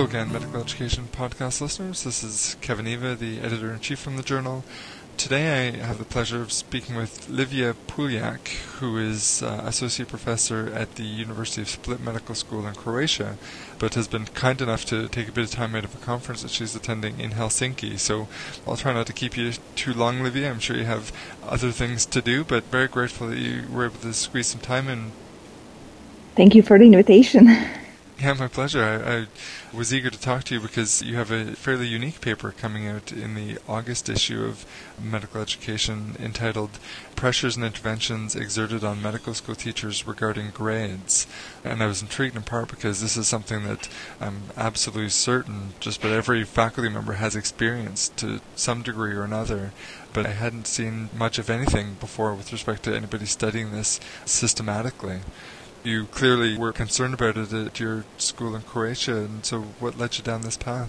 Hello again, Medical Education Podcast listeners. This is Kevin Eva, the Editor-in-Chief from the journal. Today I have the pleasure of speaking with Livia Puljak, who is Associate Professor at the University of Split Medical School in Croatia, but has been kind enough to take a bit of time out of a conference that she's attending in Helsinki. So I'll try not to keep you too long, Livia. I'm sure you have other things to do, but very grateful that you were able to squeeze some time in. Thank you for the invitation. Yeah, my pleasure. I was eager to talk to you because you have a fairly unique paper coming out in the August issue of Medical Education entitled Pressures and Interventions Exerted on Medical School Teachers Regarding Grades. And I was intrigued in part because this is something that I'm absolutely certain just about every faculty member has experienced to some degree or another. But I hadn't seen much of anything before with respect to anybody studying this systematically. You clearly were concerned about it at your school in Croatia, and so what led you down this path?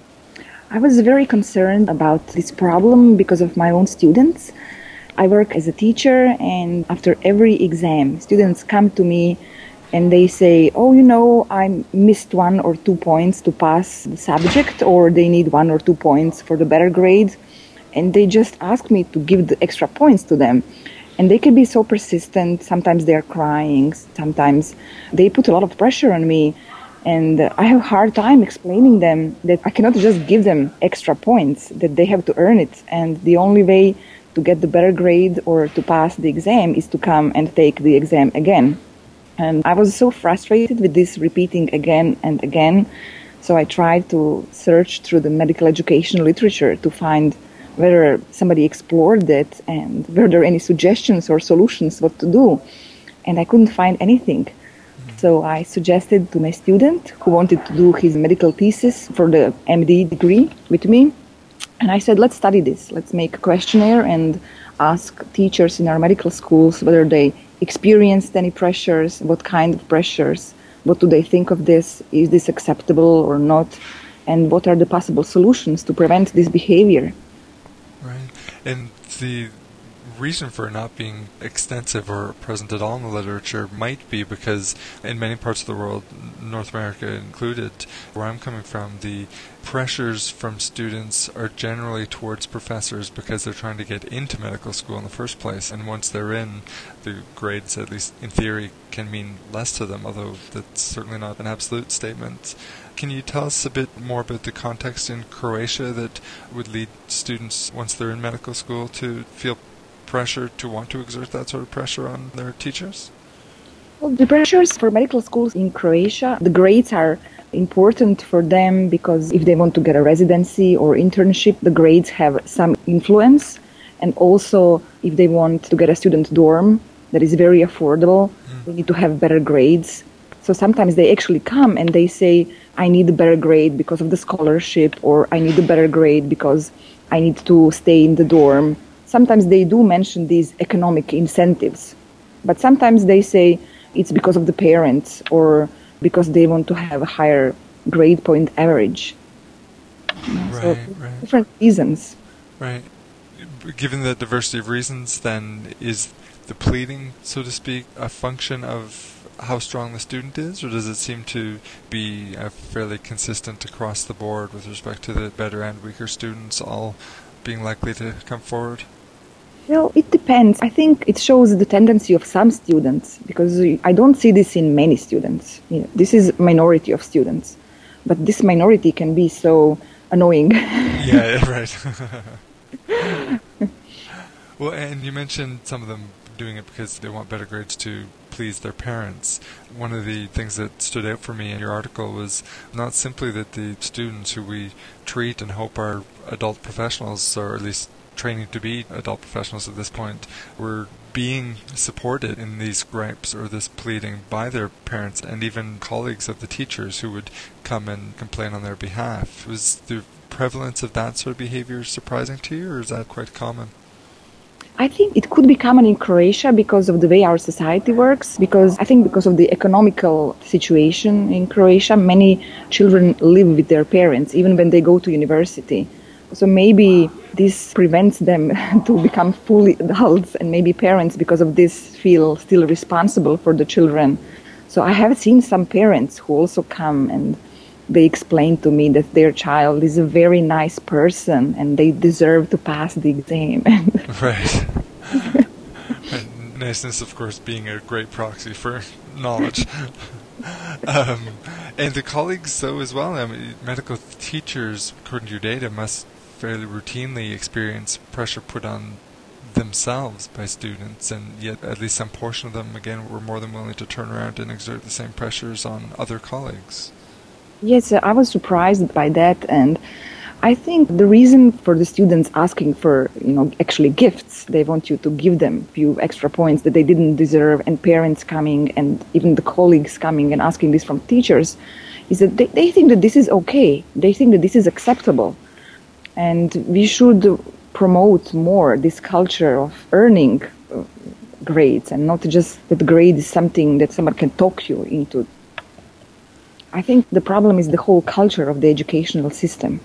I was very concerned about this problem because of my own students. I work as a teacher, and after every exam, students come to me and they say, I missed 1 or 2 points to pass the subject, or they need 1 or 2 points for the better grade, and they just ask me to give the extra points to them. And they can be so persistent. Sometimes they're crying. Sometimes they put a lot of pressure on me. And I have a hard time explaining them that I cannot just give them extra points, that they have to earn it. And the only way to get the better grade or to pass the exam is to come and take the exam again. And I was so frustrated with this repeating again and again. So I tried to search through the medical education literature to find whether somebody explored that and were there any suggestions or solutions what to do. And I couldn't find anything. So I suggested to my student who wanted to do his medical thesis for the MD degree with me. And I said, let's study this. Let's make a questionnaire and ask teachers in our medical schools whether they experienced any pressures, what kind of pressures, what do they think of this, is this acceptable or not, and what are the possible solutions to prevent this behavior. Right. And the reason for it not being extensive or present at all in the literature might be because in many parts of the world, North America included, where I'm coming from, the pressures from students are generally towards professors because they're trying to get into medical school in the first place. And once they're in, the grades, at least in theory, can mean less to them, although that's certainly not an absolute statement. Can you tell us a bit more about the context in Croatia that would lead students, once they're in medical school, to feel pressure, to want to exert that sort of pressure on their teachers? Well, the pressures for medical schools in Croatia, the grades are important for them because if they want to get a residency or internship, the grades have some influence. And also, if they want to get a student dorm that is very affordable, they need to have better grades. So sometimes they actually come and they say, I need a better grade because of the scholarship, or I need a better grade because I need to stay in the dorm. Sometimes they do mention these economic incentives, but sometimes they say it's because of the parents or because they want to have a higher grade point average. Right. Different reasons. Right. Given the diversity of reasons, then, is the pleading, so to speak, a function of how strong the student is, or does it seem to be fairly consistent across the board with respect to the better and weaker students all being likely to come forward? Well, it depends. I think it shows the tendency of some students, because I don't see this in many students. This is a minority of students, but this minority can be so annoying. Yeah, right. Well, and you mentioned some of them doing it because they want better grades to please their parents. One of the things that stood out for me in your article was not simply that the students who we treat and hope are adult professionals, or at least training to be adult professionals at this point, were being supported in these gripes or this pleading by their parents and even colleagues of the teachers who would come and complain on their behalf. Was the prevalence of that sort of behavior surprising to you, or is that quite common? I think it could be common in Croatia because of the way our society works, because of the economical situation in Croatia, many children live with their parents even when they go to university. So maybe this prevents them to become fully adults, and maybe parents, because of this, feel still responsible for the children. So I have seen some parents who also come and they explained to me that their child is a very nice person and they deserve to pass the exam. Right. And niceness, of course, being a great proxy for knowledge. And the colleagues, though, as well, I mean, medical teachers, according to your data, must fairly routinely experience pressure put on themselves by students, and yet at least some portion of them, again, were more than willing to turn around and exert the same pressures on other colleagues. Yes, I was surprised by that, and I think the reason for the students asking for, actually gifts, they want you to give them a few extra points that they didn't deserve, and parents coming and even the colleagues coming and asking this from teachers, is that they think that this is okay. They think that this is acceptable. And we should promote more this culture of earning grades and not just that grade is something that someone can talk you into. I think the problem is the whole culture of the educational system.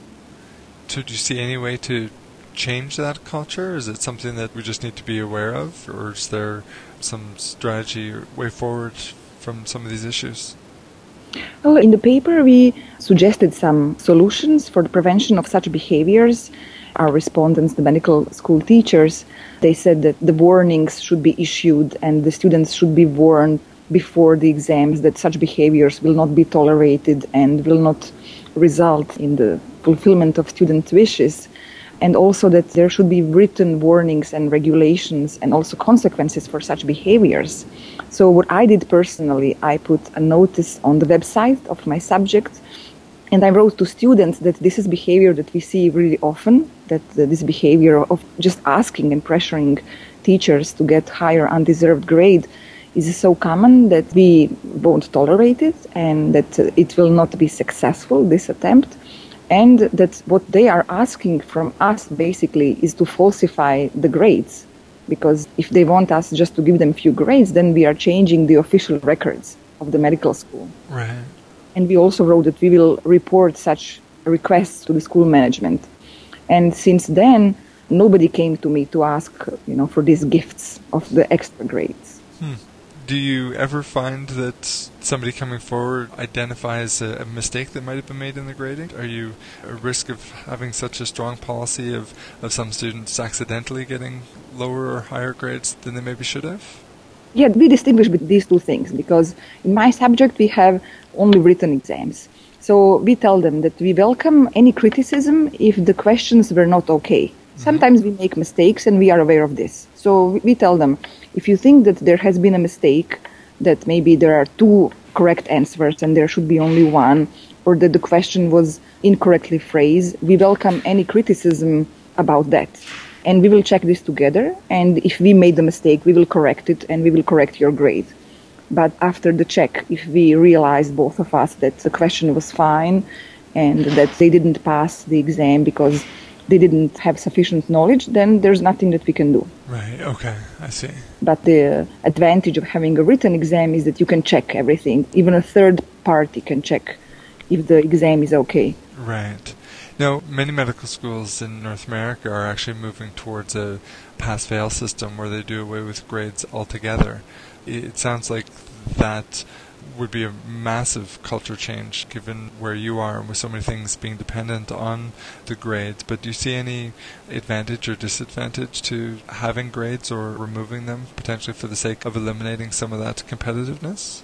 So do you see any way to change that culture? Is it something that we just need to be aware of, or is there some strategy or way forward from some of these issues? Well, in the paper we suggested some solutions for the prevention of such behaviors. Our respondents, the medical school teachers, they said that the warnings should be issued and the students should be warned before the exams that such behaviors will not be tolerated and will not result in the fulfillment of student wishes, and also that there should be written warnings and regulations and also consequences for such behaviors. So what I did personally, I put a notice on the website of my subject, and I wrote to students that this is behavior that we see really often, that this behavior of just asking and pressuring teachers to get higher undeserved grade is so common that we won't tolerate it and that it will not be successful, this attempt. And that what they are asking from us basically is to falsify the grades. Because if they want us just to give them few grades, then we are changing the official records of the medical school. Right. And we also wrote that we will report such requests to the school management. And since then, nobody came to me to ask, for these gifts of the extra grades. Do you ever find that somebody coming forward identifies a mistake that might have been made in the grading? Are you at risk of having such a strong policy of some students accidentally getting lower or higher grades than they maybe should have? Yeah, we distinguish between these two things because in my subject we have only written exams. So we tell them that we welcome any criticism if the questions were not okay. Sometimes we make mistakes and we are aware of this. So we tell them, if you think that there has been a mistake, that maybe there are two correct answers and there should be only one, or that the question was incorrectly phrased, we welcome any criticism about that. And we will check this together, and if we made the mistake, we will correct it and we will correct your grade. But after the check, if we realize, both of us, that the question was fine and that they didn't pass the exam because they didn't have sufficient knowledge, then there's nothing that we can do. Right, okay, I see. But the advantage of having a written exam is that you can check everything. Even a third party can check if the exam is okay. Right. Now, many medical schools in North America are actually moving towards a pass-fail system where they do away with grades altogether. It sounds like that would be a massive culture change given where you are and with so many things being dependent on the grades. But do you see any advantage or disadvantage to having grades or removing them, potentially for the sake of eliminating some of that competitiveness?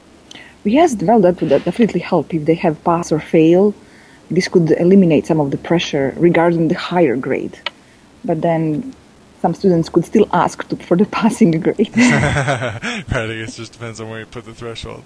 Yes, well, that would definitely help. If they have pass or fail, this could eliminate some of the pressure regarding the higher grade. But then some students could still ask for the passing grade. Right, I guess it just depends on where you put the threshold.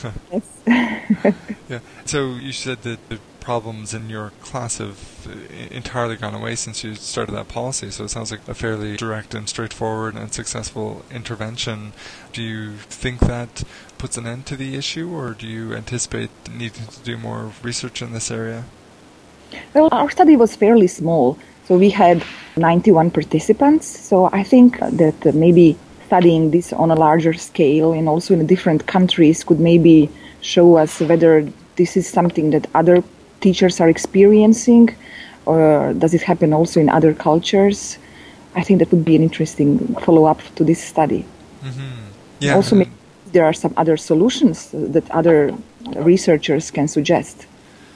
Yes. Yeah. So you said that the problems in your class have entirely gone away since you started that policy, so it sounds like a fairly direct and straightforward and successful intervention. Do you think that puts an end to the issue, or do you anticipate needing to do more research in this area? Well, our study was fairly small. So we had 91 participants. So I think that maybe studying this on a larger scale and also in different countries could maybe show us whether this is something that other teachers are experiencing, or does it happen also in other cultures. I think that would be an interesting follow-up to this study. Mm-hmm. Yeah. Also, maybe there are some other solutions that other researchers can suggest.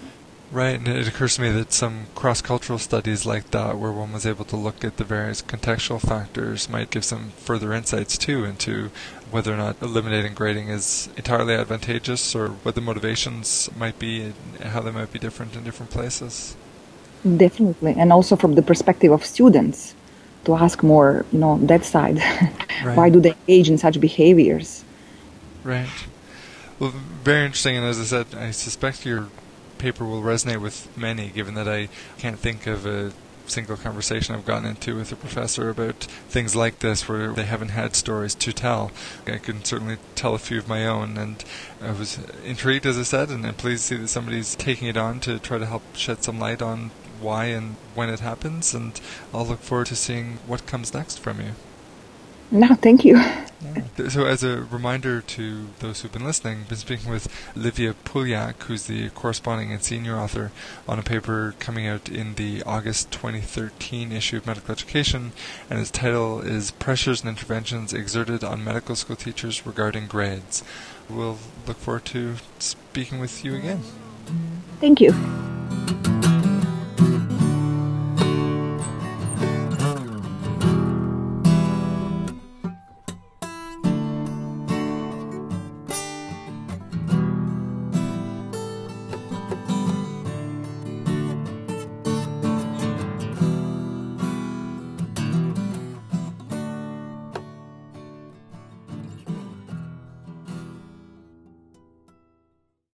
Right, and it occurs to me that some cross-cultural studies like that, where one was able to look at the various contextual factors, might give some further insights too into whether or not eliminating grading is entirely advantageous, or what the motivations might be and how they might be different in different places. Definitely, and also from the perspective of students, to ask more, that side. Right. Why do they engage in such behaviors? Right. Well, very interesting, and as I said, I suspect your paper will resonate with many, given that I can't think of a single conversation I've gotten into with a professor about things like this where they haven't had stories to tell. I can certainly tell a few of my own, and I was intrigued, as I said, and pleased to see that somebody's taking it on to try to help shed some light on why and when it happens, and I'll look forward to seeing what comes next from you. No, thank you. Yeah. So as a reminder to those who've been listening, I've been speaking with Livia Puljak, who's the corresponding and senior author on a paper coming out in the August 2013 issue of Medical Education, and its title is Pressures and Interventions Exerted on Medical School Teachers Regarding Grades. We'll look forward to speaking with you again. Thank you.